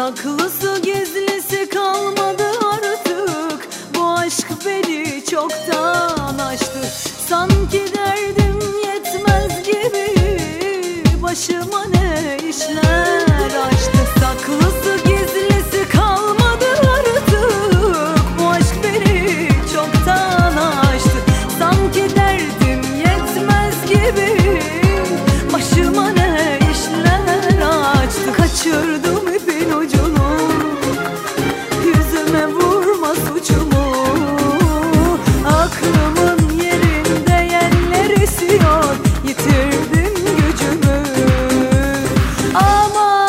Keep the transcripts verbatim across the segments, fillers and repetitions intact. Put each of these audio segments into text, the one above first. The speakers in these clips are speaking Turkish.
Saklısı gizlisi kalmadı artık, bu aşk beni çoktan aştı. Sanki derdim yetmez gibi başıma ne işler açtı. Saklısı gizlisi kalmadı artık, bu aşk beni çoktan aştı. Sanki derdim yetmez gibi başıma ne işler açtı. Kaçırdım ipin ucunu, yüzüme vurma suçumu. Aklımın yerinde yerler esiyor, yitirdim gücümü. Aman,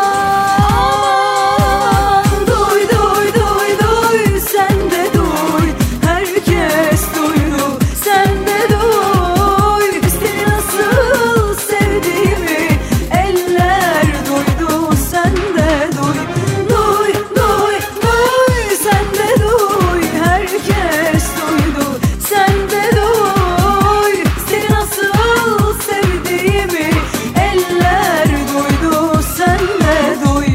aman, duy duy duy duy, sen de duy, herkes duydu, sen de duy. Seni nasıl sevdiğimi eller duydu, sen de duy. Duy duy duy, sen de duy, herkes duydu, sen de duy. Seni nasıl sevdiğimi eller duydu, sen de duy.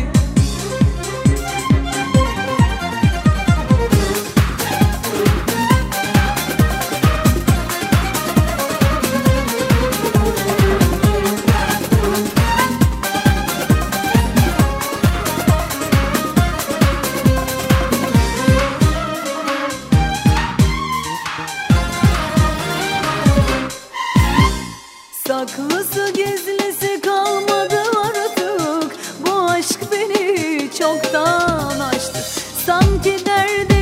Saklısı gizlisi kalmadı artık, bu aşk beni çoktan aştı. Sanki derdim